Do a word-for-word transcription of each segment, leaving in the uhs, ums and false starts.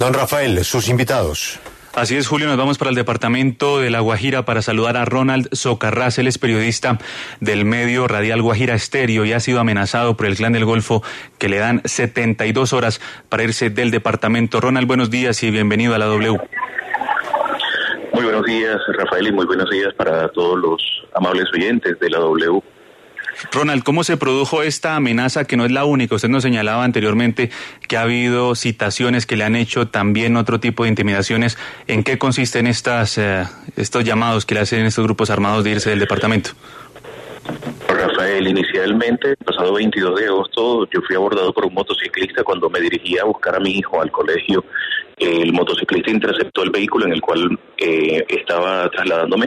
Don Rafael, sus invitados. Así es, Julio, nos vamos para el departamento de La Guajira para saludar a Ronald Socarrás. Él es periodista del medio radial Guajira Estéreo y ha sido amenazado por el Clan del Golfo, que le dan setenta y dos horas para irse del departamento. Ronald, buenos días y bienvenido a la W. Muy buenos días, Rafael, y muy buenos días para todos los amables oyentes de la W. Ronald, ¿cómo se produjo esta amenaza, que no es la única? Usted nos señalaba anteriormente que ha habido citaciones que le han hecho también otro tipo de intimidaciones. ¿En qué consisten estas, eh, estos llamados que le hacen estos grupos armados de irse del departamento? Rafael, inicialmente, el pasado veintidós de agosto, yo fui abordado por un motociclista cuando me dirigía a buscar a mi hijo al colegio. El motociclista interceptó el vehículo en el cual eh, estaba trasladándome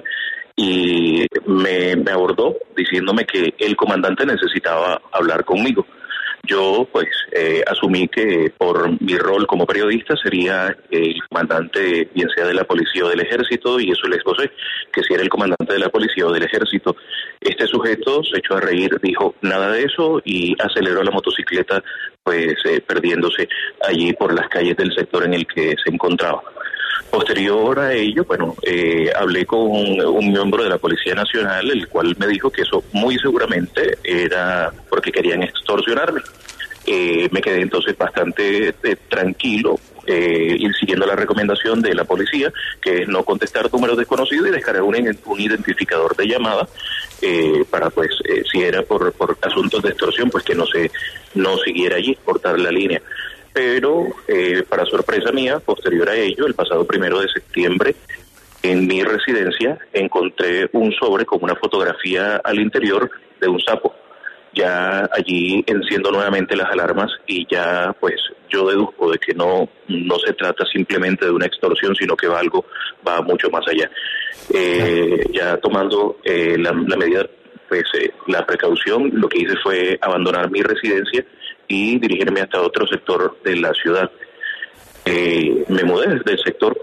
y me, me abordó diciéndome que el comandante necesitaba hablar conmigo. Yo pues eh, asumí que por mi rol como periodista sería el comandante, bien sea de la policía o del ejército, y eso le esbocé, que si era el comandante de la policía o del ejército. Este sujeto se echó a reír, dijo nada de eso y aceleró la motocicleta, pues eh, perdiéndose allí por las calles del sector en el que se encontraba. Posterior a ello, bueno, eh, hablé con un, un miembro de la Policía Nacional, el cual me dijo que eso muy seguramente era porque querían extorsionarme. Eh, me quedé entonces bastante eh, tranquilo, eh, y siguiendo la recomendación de la policía, que es no contestar números desconocidos y descargar un, un identificador de llamada, eh, para pues, eh, si era por, por asuntos de extorsión, pues que no se no siguiera allí, cortar la línea. Pero, eh, para sorpresa mía, posterior a ello, el pasado primero de septiembre, en mi residencia, encontré un sobre con una fotografía al interior de un sapo. Ya allí enciendo nuevamente las alarmas y ya, pues, yo deduzco de que no, no se trata simplemente de una extorsión, sino que va algo, va mucho más allá. Eh, ya tomando eh, la, la medida, pues, eh, la precaución, lo que hice fue abandonar mi residencia y dirigirme hasta otro sector de la ciudad. Eh, me mudé desde el sector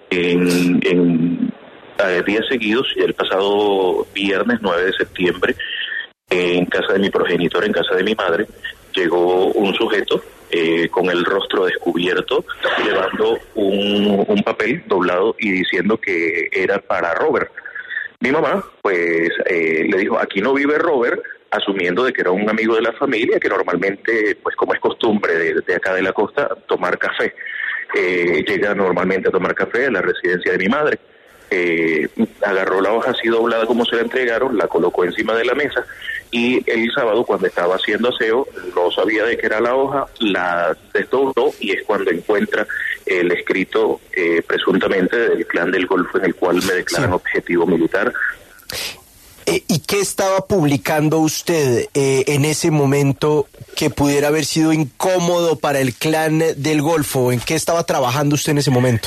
en, en a días seguidos, y el pasado viernes nueve de septiembre, en casa de mi progenitor, en casa de mi madre, llegó un sujeto eh, con el rostro descubierto, llevando un, un papel doblado y diciendo que era para Robert. Mi mamá, pues, eh, le dijo, aquí no vive Robert, asumiendo de que era un amigo de la familia, que normalmente, pues como es costumbre de, de acá de la costa, tomar café. Eh, llega normalmente a tomar café a la residencia de mi madre. Eh, agarró la hoja así doblada como se la entregaron, la colocó encima de la mesa, y el sábado, cuando estaba haciendo aseo, no sabía de qué era la hoja, la desdobló y es cuando encuentra el escrito eh, presuntamente del Clan del Golfo, en el cual me declaran sí. objetivo militar. Eh, ¿Y qué estaba publicando usted eh, en ese momento que pudiera haber sido incómodo para el Clan del Golfo? ¿En qué estaba trabajando usted en ese momento?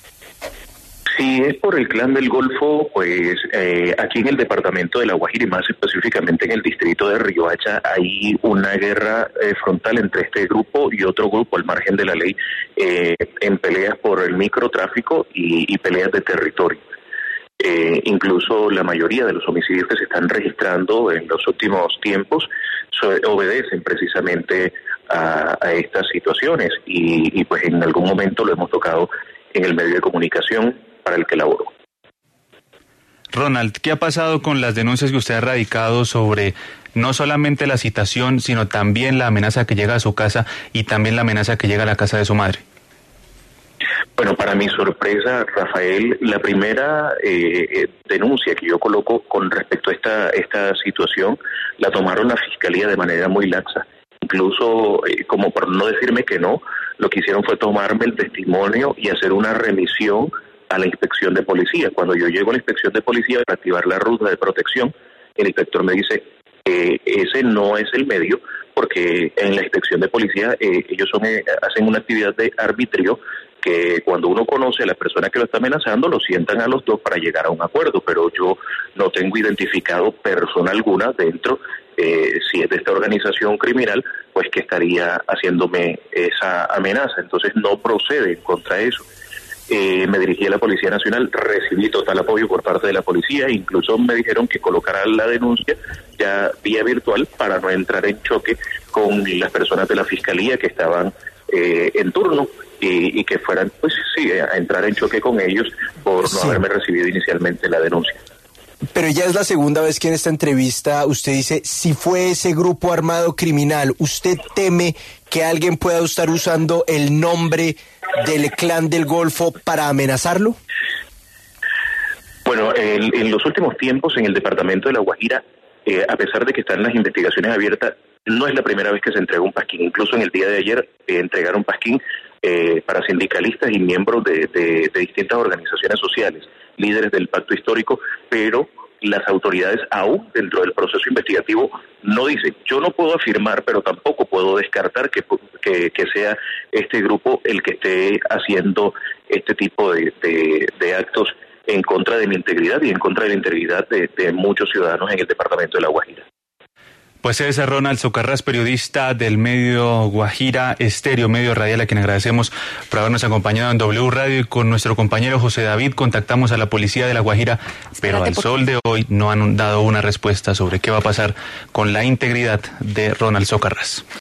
Si es por el Clan del Golfo, pues eh, aquí en el departamento de La Guajira y más específicamente en el distrito de Riohacha hay una guerra eh, frontal entre este grupo y otro grupo al margen de la ley, eh, en peleas por el microtráfico y, y peleas de territorio. Eh, incluso la mayoría de los homicidios que se están registrando en los últimos tiempos so, obedecen precisamente a, a estas situaciones y, y pues en algún momento lo hemos tocado en el medio de comunicación para el que laboro. Ronald, ¿qué ha pasado con las denuncias que usted ha radicado sobre no solamente la citación, sino también la amenaza que llega a su casa y también la amenaza que llega a la casa de su madre? Bueno, para mi sorpresa, Rafael, la primera eh, denuncia que yo coloco con respecto a esta, esta situación la tomaron la Fiscalía de manera muy laxa. Incluso, eh, como por no decirme que no, lo que hicieron fue tomarme el testimonio y hacer una remisión a la inspección de policía. Cuando yo llego a la inspección de policía para activar la ruta de protección, el inspector me dice que ese no es el medio, porque en la inspección de policía eh, ellos son eh, hacen una actividad de arbitrio, que cuando uno conoce a la persona que lo está amenazando, lo sientan a los dos para llegar a un acuerdo, pero yo no tengo identificado persona alguna dentro, eh, si es de esta organización criminal, pues que estaría haciéndome esa amenaza. Entonces no procede contra eso. Eh, me dirigí a la Policía Nacional, recibí total apoyo por parte de la policía, incluso me dijeron que colocara la denuncia ya vía virtual para no entrar en choque con las personas de la Fiscalía que estaban eh, en turno. y, y que fueran, pues sí, a entrar en choque con ellos por no Sí. haberme recibido inicialmente la denuncia. Pero ya es la segunda vez que en esta entrevista usted dice, si fue ese grupo armado criminal, ¿usted teme que alguien pueda estar usando el nombre del Clan del Golfo para amenazarlo? Bueno, en, en los últimos tiempos en el departamento de La Guajira, eh, a pesar de que están las investigaciones abiertas, no es la primera vez que se entrega un pasquín. Incluso en el día de ayer eh, entregaron pasquín eh, para sindicalistas y miembros de, de, de distintas organizaciones sociales, líderes del pacto histórico, pero las autoridades aún dentro del proceso investigativo no dicen. Yo no puedo afirmar, pero tampoco puedo descartar que, que, que sea este grupo el que esté haciendo este tipo de, de, de actos en contra de mi integridad y en contra de la integridad de, de muchos ciudadanos en el departamento de La Guajira. Pues es Ronald Socarrás, periodista del medio Guajira Estéreo, medio radial, a quien agradecemos por habernos acompañado en W Radio, y con nuestro compañero José David contactamos a la policía de La Guajira, pero al sol de hoy no han dado una respuesta sobre qué va a pasar con la integridad de Ronald Socarrás.